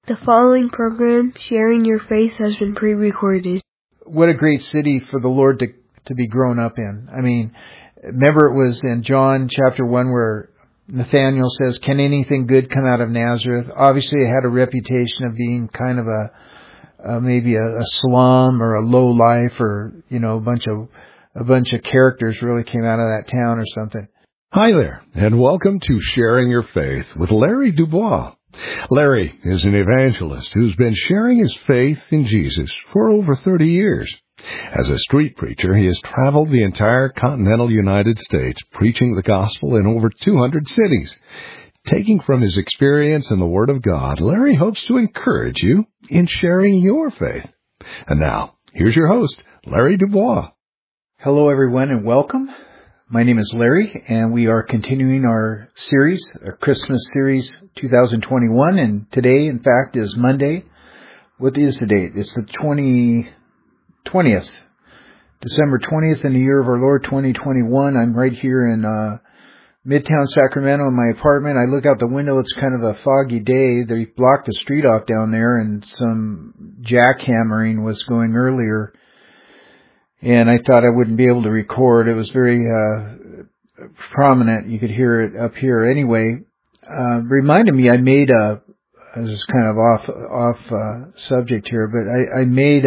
The following program, Sharing Your Faith, has been pre-recorded. What a great city for the Lord to be grown up in. I mean, remember it was in John chapter 1 where Nathanael says, "Can anything good come out of Nazareth?" Obviously, it had a reputation of being kind of maybe a slum or a low life, or a bunch of characters really came out of that town or something. Hi there, and welcome to Sharing Your Faith with Larry Dubois. Larry is an evangelist who's been sharing his faith in Jesus for over 30 years. As a street preacher, he has traveled the entire continental United States preaching the gospel in over 200 cities. Taking from his experience in the Word of God, Larry hopes to encourage you in sharing your faith. And now, here's your host, Larry Dubois. Hello everyone and welcome. My name is Larry, and we are continuing our series, our Christmas series 2021, and today, in fact, is Monday. What is the date? It's the 20th, December 20th in the year of our Lord 2021. I'm right here in Midtown Sacramento in my apartment. I look out the window, it's kind of a foggy day. They blocked the street off down there, and some jackhammering was going earlier. And I thought I wouldn't be able to record. It was very prominent. You could hear it up here. Anyway, reminded me I made this is kind of off subject here, but I made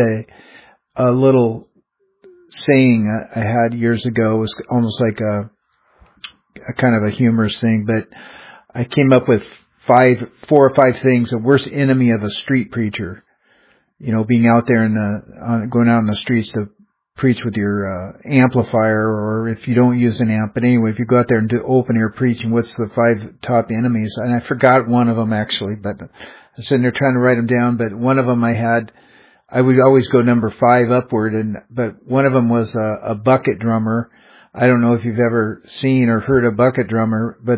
a little saying I had years ago. It was almost like a kind of a humorous thing, but I came up with 4 or 5 things, the worst enemy of a street preacher. Being out there going out in the streets to preach with your amplifier, or if you don't use an amp. But anyway, if you go out there and do open air preaching, what's the 5 top enemies? And I forgot one of them actually, but I was sitting there trying to write them down. But one of them I would always go number 5 upward, but one of them was a bucket drummer. I don't know if you've ever seen or heard a bucket drummer, but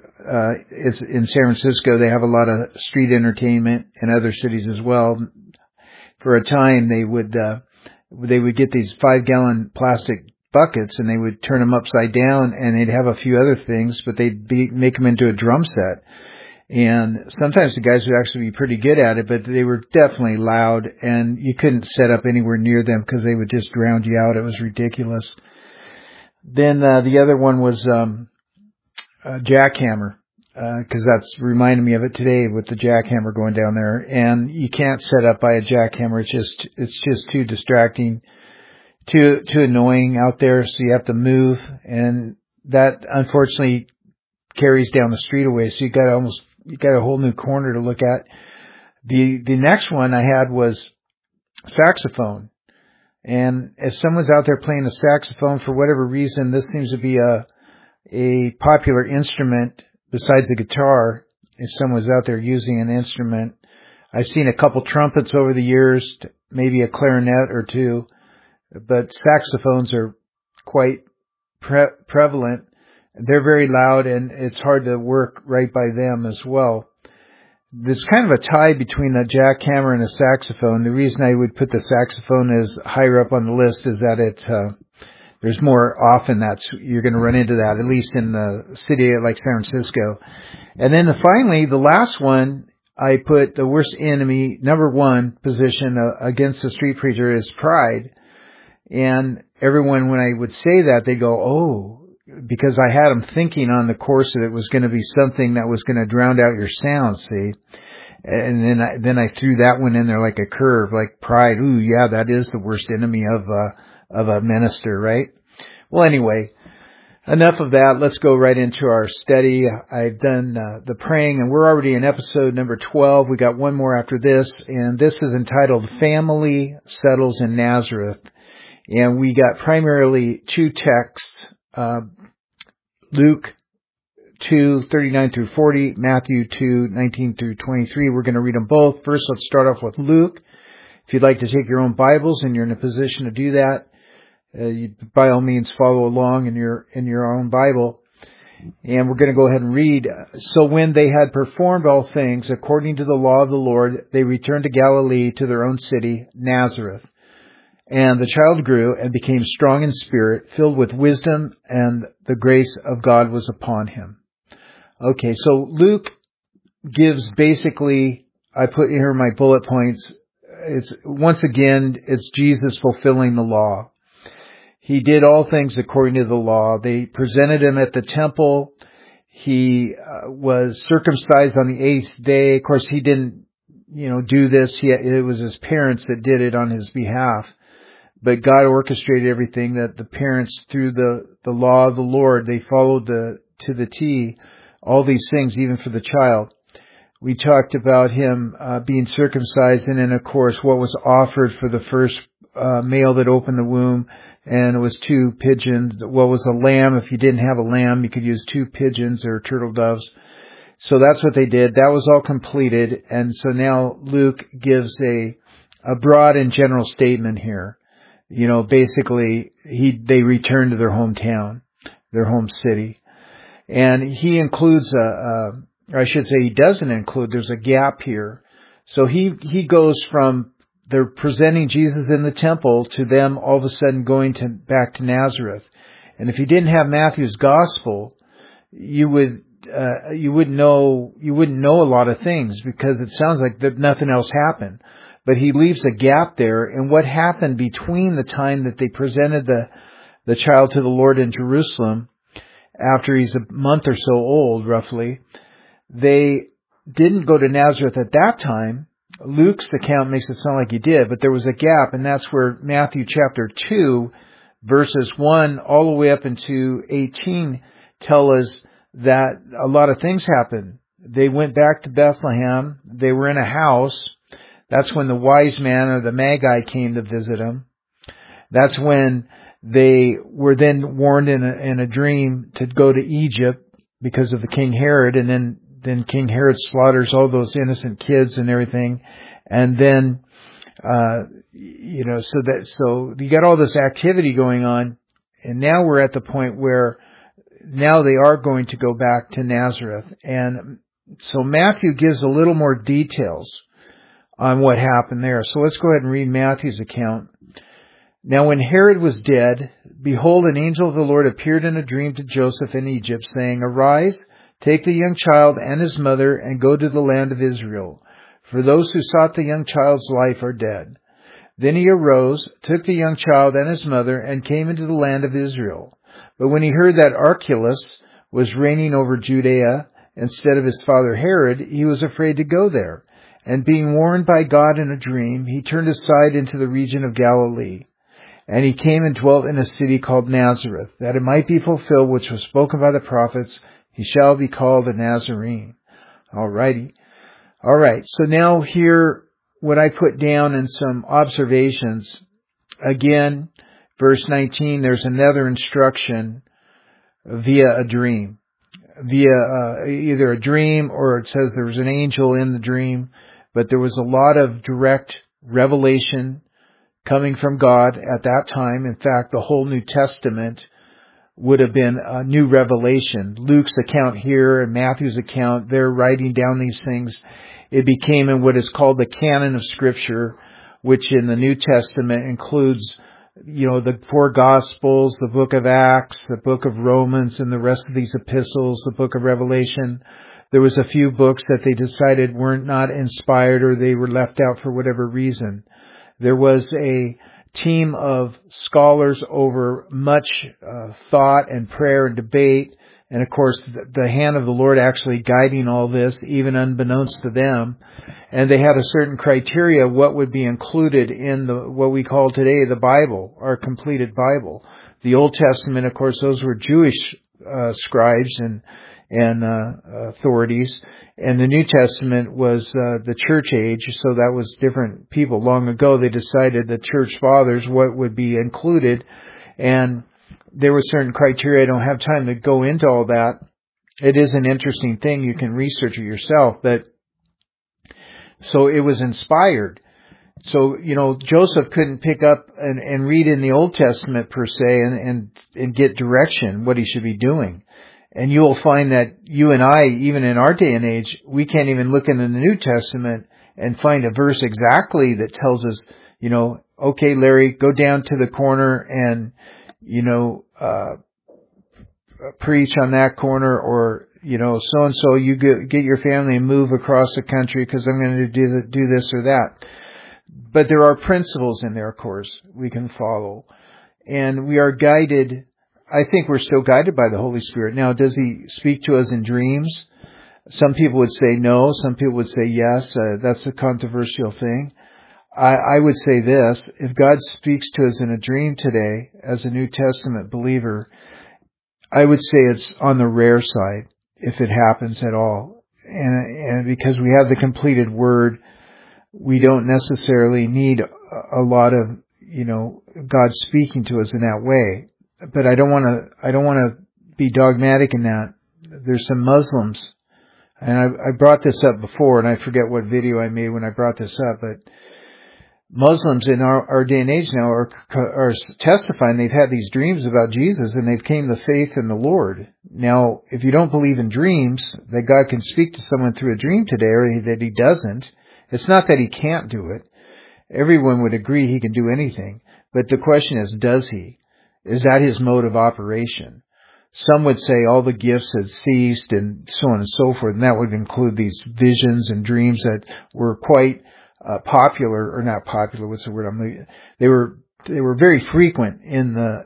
it's in San Francisco. They have a lot of street entertainment, and other cities as well. For a time, they would get these 5-gallon plastic buckets, and they would turn them upside down, and they'd have a few other things, but they'd make them into a drum set. And sometimes the guys would actually be pretty good at it, but they were definitely loud, and you couldn't set up anywhere near them because they would just drown you out. It was ridiculous. Then the other one was a jackhammer, because that's reminded me of it today with the jackhammer going down there. And you can't set up by a jackhammer. It's just too distracting, too annoying out there. So you have to move, and that unfortunately carries down the street away. So you got a whole new corner to look at. The next one I had was saxophone. And if someone's out there playing the saxophone for whatever reason, this seems to be a popular instrument besides the guitar. If someone's out there using an instrument, I've seen a couple trumpets over the years, maybe a clarinet or 2, but saxophones are quite prevalent. They're very loud, and it's hard to work right by them as well. There's kind of a tie between a jackhammer and a saxophone. The reason I would put the saxophone as higher up on the list is that there's more often you're going to run into that, at least in the city like San Francisco. And then finally, the last one, I put the worst enemy, number 1 position against the street preacher is pride. And everyone, when I would say that, they go, "Oh," because I had them thinking on the course that it was going to be something that was going to drown out your sound, see? And then I threw that one in there like a curve, like pride. Ooh, yeah, that is the worst enemy of a minister, right? Well, anyway, enough of that. Let's go right into our study. I've done the praying, and we're already in episode number 12. We got one more after this, and this is entitled Family Settles in Nazareth. And we got primarily 2 texts, Luke 2:39 through 40, Matthew 2:19 through 23. We're going to read them both. First, let's start off with Luke. If you'd like to take your own Bibles and you're in a position to do that, you, by all means, follow along in your own Bible. And we're going to go ahead and read. So when they had performed all things according to the law of the Lord, they returned to Galilee, to their own city, Nazareth. And the child grew and became strong in spirit, filled with wisdom, and the grace of God was upon him. Okay, so Luke gives basically I put here my bullet points. It's Jesus fulfilling the law. He did all things according to the law. They presented him at the temple. He was circumcised on the 8th day. Of course, he didn't, do this. It was his parents that did it on his behalf. But God orchestrated everything, that the parents, through the law of the Lord, they followed to the T, all these things, even for the child. We talked about him being circumcised, and then, of course, what was offered for the first male that opened the womb, and it was 2 pigeons. What was a lamb? If you didn't have a lamb, you could use 2 pigeons or turtle doves. So that's what they did. That was all completed, and so now Luke gives a broad and general statement here. Basically, they returned to their hometown, their home city, and he includes he doesn't include. There's a gap here. So he goes from they're presenting Jesus in the temple to them all of a sudden going back to Nazareth. And if you didn't have Matthew's gospel, you wouldn't know a lot of things, because it sounds like that nothing else happened. But he leaves a gap there in what happened between the time that they presented the child to the Lord in Jerusalem, after he's a month or so old, roughly. They didn't go to Nazareth at that time. Luke's account makes it sound like he did, but there was a gap, and that's where Matthew chapter 2, verses 1 all the way up into 18 tell us that a lot of things happened. They went back to Bethlehem. They were in a house. That's when the wise man, or the Magi, came to visit him. That's when they were then warned in a dream to go to Egypt because of the King Herod, and then King Herod slaughters all those innocent kids and everything. And then, so you got all this activity going on, and now we're at the point where now they are going to go back to Nazareth. And so Matthew gives a little more details on what happened there. So let's go ahead and read Matthew's account. Now when Herod was dead, behold, an angel of the Lord appeared in a dream to Joseph in Egypt, saying, Arise, take the young child and his mother, and go to the land of Israel, for those who sought the young child's life are dead. Then he arose, took the young child and his mother, and came into the land of Israel. But when he heard that Archelaus was reigning over Judea instead of his father Herod, he was afraid to go there. And being warned by God in a dream, he turned aside into the region of Galilee. And he came and dwelt in a city called Nazareth, that it might be fulfilled which was spoken by the prophets, he shall be called a Nazarene. Alrighty. Alright, so now here, what I put down in some observations. Again, verse 19, there's another instruction via a dream. Via either a dream, or it says there was an angel in the dream. But there was a lot of direct revelation coming from God at that time. In fact, the whole New Testament would have been a new revelation. Luke's account here and Matthew's account, they're writing down these things. It became in what is called the canon of Scripture, which in the New Testament includes, the 4 Gospels, the book of Acts, the book of Romans, and the rest of these epistles, the book of Revelation. There was a few books that they decided weren't not inspired, or they were left out for whatever reason. There was a team of scholars over much thought and prayer and debate. And of course, the hand of the Lord actually guiding all this, even unbeknownst to them. And they had a certain criteria what would be included in what we call today the Bible, our completed Bible. The Old Testament, of course, those were Jewish scribes and authorities, and the New Testament was the church age, so that was different people. Long ago, they decided, the church fathers, what would be included, and there were certain criteria. I don't have time to go into all that. It is an interesting thing. You can research it yourself, but so it was inspired. So, Joseph couldn't pick up and read in the Old Testament per se and get direction, what he should be doing. And you will find that you and I, even in our day and age, we can't even look into the New Testament and find a verse exactly that tells us, okay, Larry, go down to the corner and, preach on that corner, or, so and so, you get your family and move across the country because I'm going to do this or that. But there are principles in there, of course, we can follow. And we are guided. I think we're still guided by the Holy Spirit. Now, does He speak to us in dreams? Some people would say no. Some people would say yes. That's a controversial thing. I would say this: if God speaks to us in a dream today, as a New Testament believer, I would say it's on the rare side, if it happens at all. And because we have the completed Word, we don't necessarily need a lot of, God speaking to us in that way. But I don't want to be dogmatic in that. There's some Muslims, and I brought this up before, and I forget what video I made when I brought this up, but Muslims in our day and age now are testifying they've had these dreams about Jesus, and they've came to faith in the Lord. Now, if you don't believe in dreams, that God can speak to someone through a dream today, or that He doesn't, it's not that He can't do it. Everyone would agree He can do anything. But the question is, does He? Is that His mode of operation? Some would say all the gifts had ceased and so on and so forth, and that would include these visions and dreams that were quite popular, or not popular, what's the word? They were very frequent in the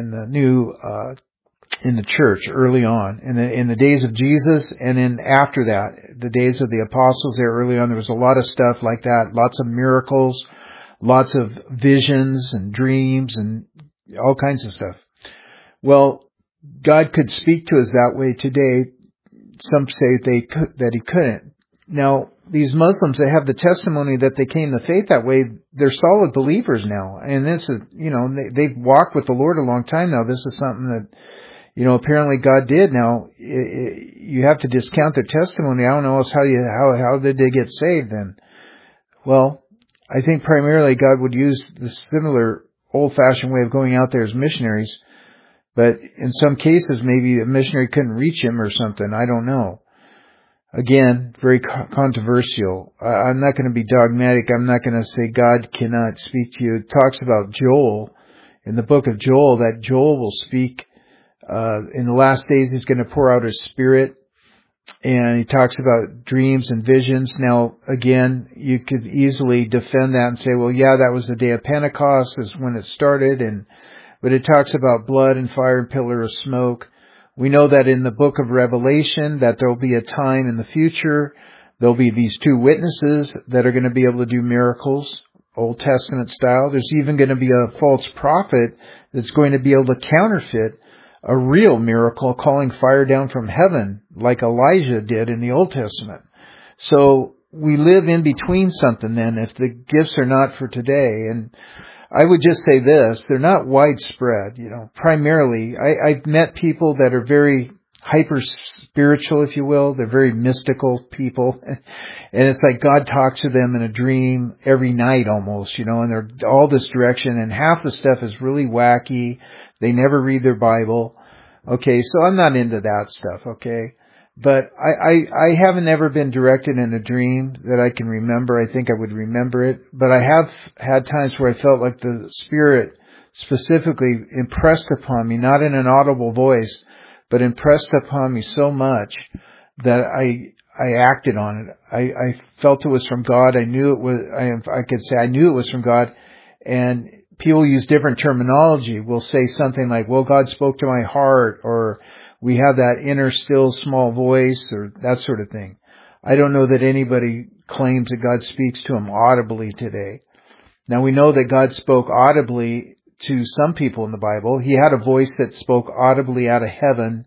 church early on, in the days of Jesus, and then after that, the days of the apostles there early on, there was a lot of stuff like that, lots of miracles, lots of visions and dreams and all kinds of stuff. Well, God could speak to us that way today. Some say that He couldn't. Now, these Muslims that have the testimony that they came to faith that way, they're solid believers now. And this is, they've walked with the Lord a long time now. This is something that, apparently God did. Now, you have to discount their testimony. I don't know else how did they get saved then? Well, I think primarily God would use the similar old-fashioned way of going out there as missionaries. But in some cases, maybe a missionary couldn't reach him or something. I don't know. Again, very controversial. I'm not going to be dogmatic. I'm not going to say God cannot speak to you. It talks about Joel, in the book of Joel, that Joel will speak. In the last days, He's going to pour out His Spirit. And he talks about dreams and visions. Now, again, you could easily defend that and say, well, yeah, that was the day of Pentecost is when it started. But it talks about blood and fire and pillar of smoke. We know that in the book of Revelation that there will be a time in the future, there'll be these two witnesses that are going to be able to do miracles, Old Testament style. There's even going to be a false prophet that's going to be able to counterfeit a real miracle, calling fire down from heaven like Elijah did in the Old Testament. So we live in between something then if the gifts are not for today. And I would just say this, they're not widespread, primarily. I've met people that are very hyper spiritual, if you will. They're very mystical people. And it's like God talks to them in a dream every night almost, and they're all this direction. And half the stuff is really wacky. They never read their Bible. Okay, so I'm not into that stuff, okay? But I haven't ever been directed in a dream that I can remember. I think I would remember it. But I have had times where I felt like the Spirit specifically impressed upon me, not in an audible voice, but impressed upon me so much that I acted on it. I felt it was from God. I knew it was, I could say I knew it was from God. And people use different terminology. We'll say something like, well, God spoke to my heart, or we have that inner still small voice, or that sort of thing. I don't know that anybody claims that God speaks to them audibly today. Now we know that God spoke audibly to some people in the Bible. He had a voice that spoke audibly out of heaven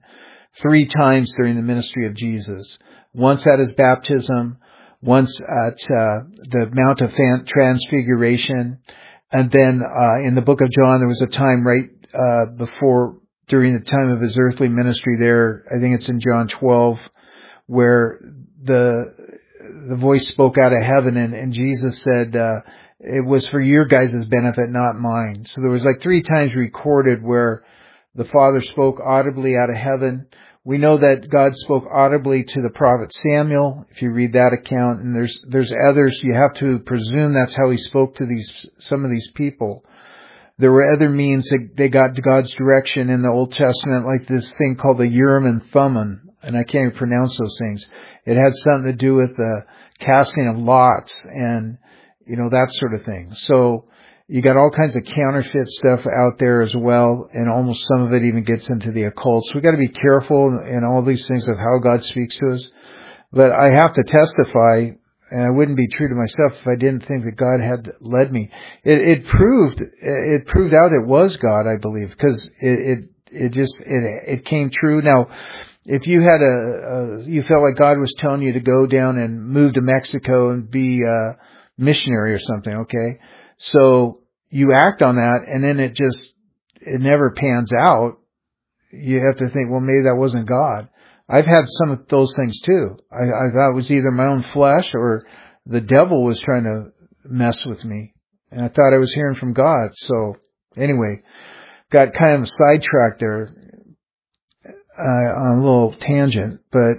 3 times during the ministry of Jesus. Once at His baptism, once at the Mount of Transfiguration, and then in the book of John there was a time right before, during the time of His earthly ministry there, I think it's in John 12, where the voice spoke out of heaven and Jesus said, it was for your guys' benefit, not mine. So there was like 3 times recorded where the Father spoke audibly out of heaven. We know that God spoke audibly to the prophet Samuel, if you read that account, and there's others. You have to presume that's how He spoke to some of these people. There were other means that they got God's direction in the Old Testament, like this thing called the Urim and Thummim, and I can't even pronounce those things. It had something to do with the casting of lots and, that sort of thing. So you got all kinds of counterfeit stuff out there as well, and almost some of it even gets into the occult. So we got to be careful in all these things of how God speaks to us. But I have to testify, and I wouldn't be true to myself if I didn't think that God had led me. It proved out it was God, I believe, because it came true. Now, if you had you felt like God was telling you to go down and move to Mexico and be a missionary or something, okay? So you act on that, and then it never pans out. You have to think, well, maybe that wasn't God. I've had some of those things too. I thought it was either my own flesh or the devil was trying to mess with me. And I thought I was hearing from God. So anyway, got kind of sidetracked there on a little tangent, but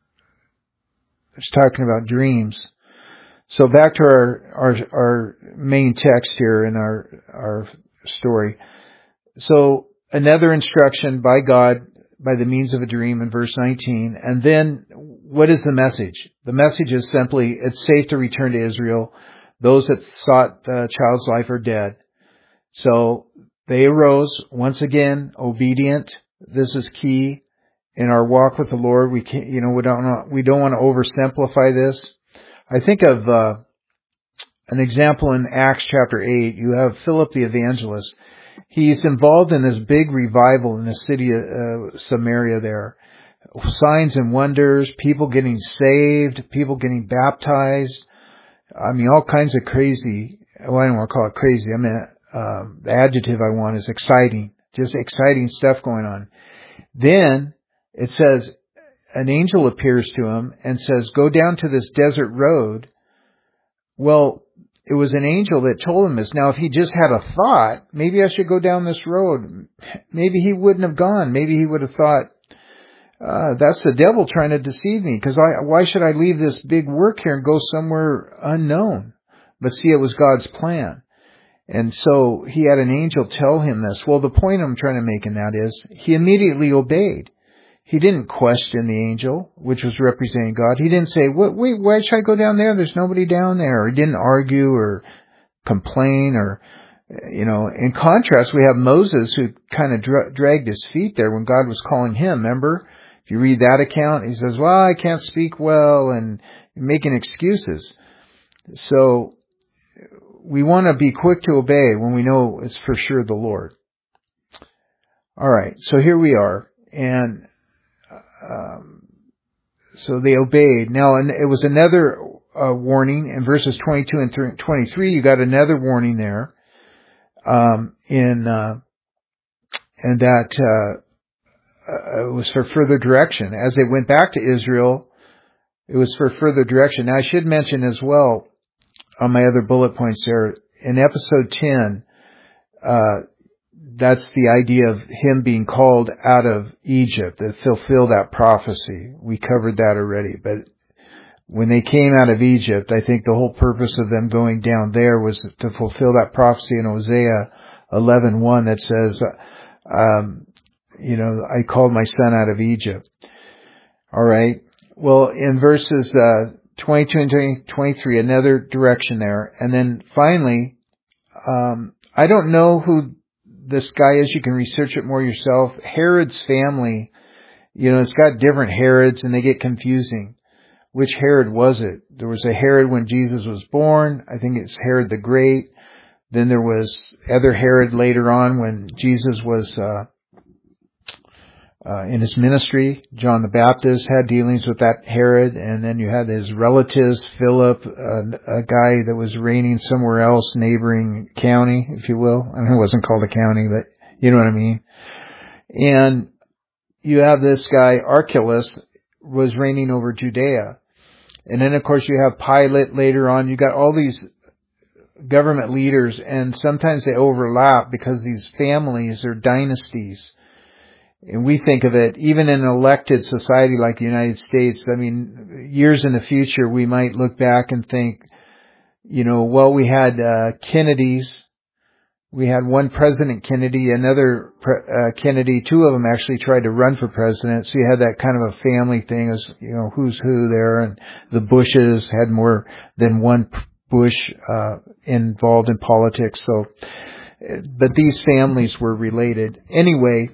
I was talking about dreams. So back to our main text here in our story. So another instruction by God by the means of a dream in verse 19. And then what is the message? The message is simply, it's safe to return to Israel. Those that sought the child's life are dead. So they arose, once again, obedient. This is key in our walk with the Lord. We can't, we don't want to oversimplify this. I think of an example in Acts chapter 8. You have Philip the evangelist. He's involved in this big revival in the city of Samaria there. Signs and wonders, people getting saved, people getting baptized. I mean, all kinds of crazy. Well, I don't want to call it crazy. I mean, the adjective I want is exciting. Just exciting stuff going on. Then it says, an angel appears to him and says, go down to this desert road. Well, it was an angel that told him this. Now, if he just had a thought, maybe I should go down this road, maybe he wouldn't have gone. Maybe he would have thought, that's the devil trying to deceive me, because why should I leave this big work here and go somewhere unknown? But see, it was God's plan. And so he had an angel tell him this. Well, the point I'm trying to make in that is he immediately obeyed. He didn't question the angel, which was representing God. He didn't say, wait, why should I go down there? There's nobody down there. Or he didn't argue or complain or, in contrast, we have Moses who kind of dragged his feet there when God was calling him. Remember? If you read that account, he says, well, I can't speak well, and making excuses. So we want to be quick to obey when we know it's for sure the Lord. All right. So here we are. And so they obeyed. Now, and it was another warning in verses 22 and 23. You got another warning there, and that it was for further direction. As they went back to Israel, it was for further direction. Now, I should mention as well on my other bullet points there in episode 10. That's the idea of him being called out of Egypt, to fulfill that prophecy. We covered that already. But when they came out of Egypt, I think the whole purpose of them going down there was to fulfill that prophecy in Hosea 11:1 that says, I called my son out of Egypt. All right. Well, in verses 22 and 23, another direction there. And then finally, I don't know who this guy is. You can research it more yourself. Herod's family, it's got different Herods and they get confusing. Which Herod was it? There was a Herod when Jesus was born. I think it's Herod the Great. Then there was other Herod later on when Jesus was in his ministry. John the Baptist had dealings with that Herod. And then you had his relatives, Philip, a guy that was reigning somewhere else, neighboring county, if you will. I know it wasn't called a county, but you know what I mean. And you have this guy, Archelaus, was reigning over Judea. And then, of course, you have Pilate later on. You got all these government leaders, and sometimes they overlap because these families are dynasties. And we think of it, even in an elected society like the United States, I mean, years in the future, we might look back and think, we had Kennedys, we had one President Kennedy, another Kennedy, two of them actually tried to run for president. So you had that kind of a family thing, as who's who there, and the Bushes had more than one Bush involved in politics. So, but these families were related. Anyway,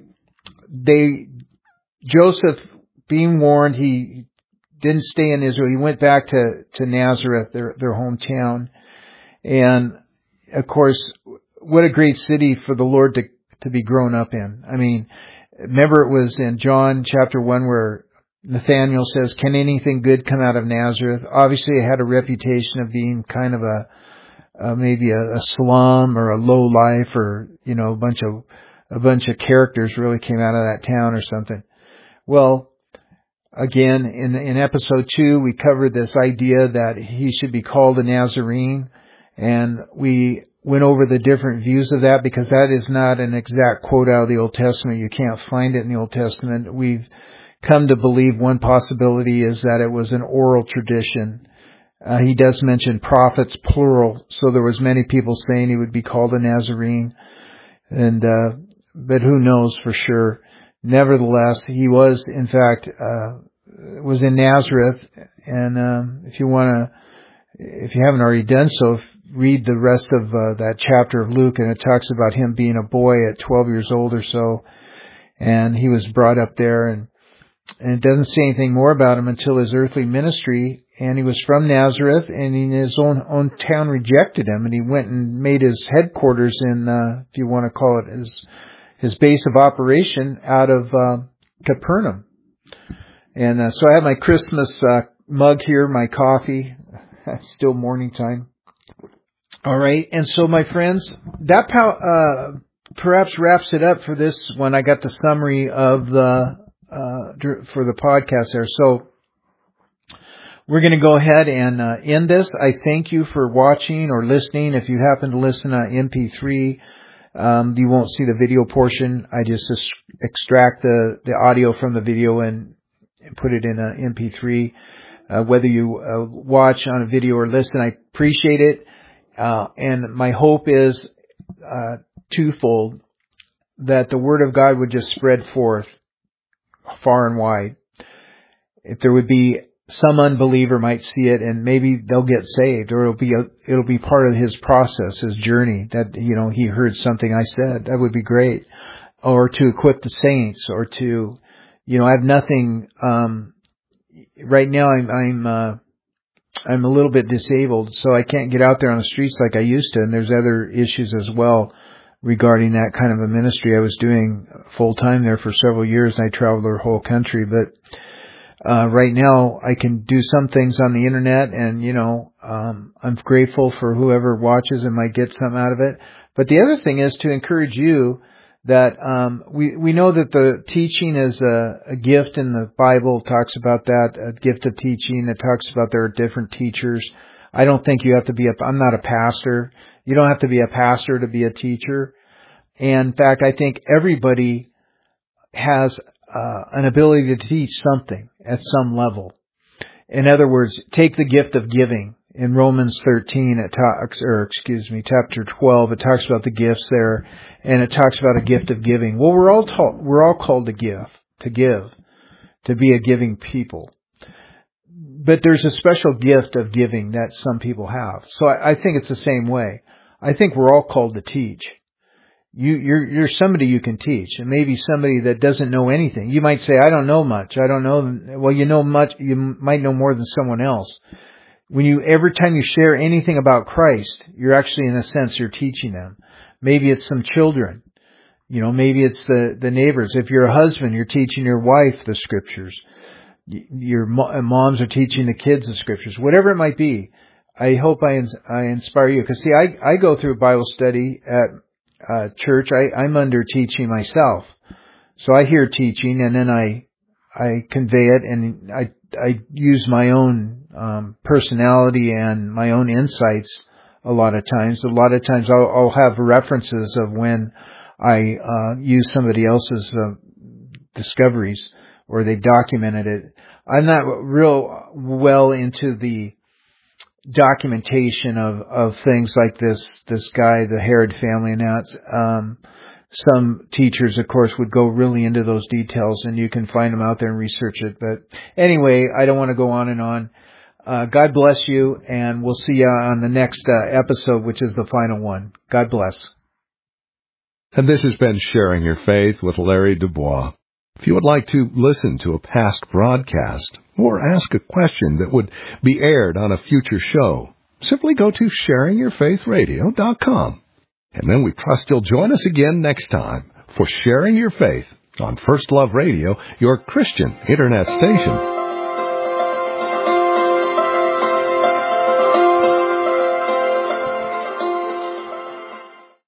Joseph, being warned, he didn't stay in Israel. He went back to Nazareth, their hometown. And of course, what a great city for the Lord to be grown up in. I mean, remember it was in John chapter 1 where Nathanael says, "Can anything good come out of Nazareth?" Obviously it had a reputation of being kind of maybe a slum or a low life, or, a bunch of characters really came out of that town or something. Well, again, in episode 2, we covered this idea that he should be called a Nazarene, and we went over the different views of that, because that is not an exact quote out of the Old Testament. You can't find it in the Old Testament. We've come to believe one possibility is that it was an oral tradition. He does mention prophets, plural, so there was many people saying he would be called a Nazarene, but who knows for sure. Nevertheless, he was, in fact, was in Nazareth, and if you haven't already done so, read the rest of that chapter of Luke, and it talks about him being a boy at 12 years old or so, and he was brought up there, and it doesn't say anything more about him until his earthly ministry, and he was from Nazareth, and in his own town rejected him, and he went and made his headquarters in, if you want to call it, his base of operation out of Capernaum. And so I have my Christmas mug here, my coffee. Still morning time. All right. And so, my friends, that perhaps wraps it up for this one. I got the summary of for the podcast there. So we're going to go ahead and end this. I thank you for watching or listening. If you happen to listen on MP3, you won't see the video portion. I just extract the audio from the video and put it in an MP3. Whether you watch on a video or listen, I appreciate it. And my hope is twofold: that the Word of God would just spread forth far and wide. If there would be some unbeliever might see it, and maybe they'll get saved, or it'll be part of his process, his journey, that he heard something I said. That would be great. Or to equip the saints, or to I have nothing right now. I'm a little bit disabled, so I can't get out there on the streets like I used to, and there's other issues as well regarding that kind of a ministry. I was doing full time there for several years, and I traveled the whole country, but right now I can do some things on the internet, and I'm grateful for whoever watches and might get something out of it. But the other thing is to encourage you that we know that the teaching is a gift, in the Bible talks about that, a gift of teaching. It talks about there are different teachers. I don't think you have to be I'm not a pastor. You don't have to be a pastor to be a teacher. And in fact, I think everybody has an ability to teach something at some level. In other words, take the gift of giving. In Romans 13, chapter 12, it talks about the gifts there, and it talks about a gift of giving. Well, we're all called to give, to be a giving people. But there's a special gift of giving that some people have. So I think it's the same way. I think we're all called to teach. You're somebody you can teach, and maybe somebody that doesn't know anything. You might say, I don't know much. I don't know. Well, you know much. You might know more than someone else. Every time you share anything about Christ, you're actually, in a sense, you're teaching them. Maybe it's some children. Maybe it's the neighbors. If you're a husband, you're teaching your wife the scriptures. Your moms are teaching the kids the scriptures. Whatever it might be, I hope I inspire you. Because, see, I go through Bible study at church. I'm under teaching myself. So I hear teaching, and then I convey it, and I use my own personality and my own insights a lot of times. A lot of times I'll have references of when I use somebody else's discoveries, or they documented it. I'm not real well into the documentation of things like this guy, the Herod family, and that. Some teachers, of course, would go really into those details, and you can find them out there and research it. But anyway, I don't want to go on and on. God bless you, and we'll see you on the next episode, which is the final one. God bless. And this has been Sharing Your Faith with Larry Dubois. If you would like to listen to a past broadcast or ask a question that would be aired on a future show, simply go to sharingyourfaithradio.com. And then we trust you'll join us again next time for Sharing Your Faith on First Love Radio, your Christian internet station.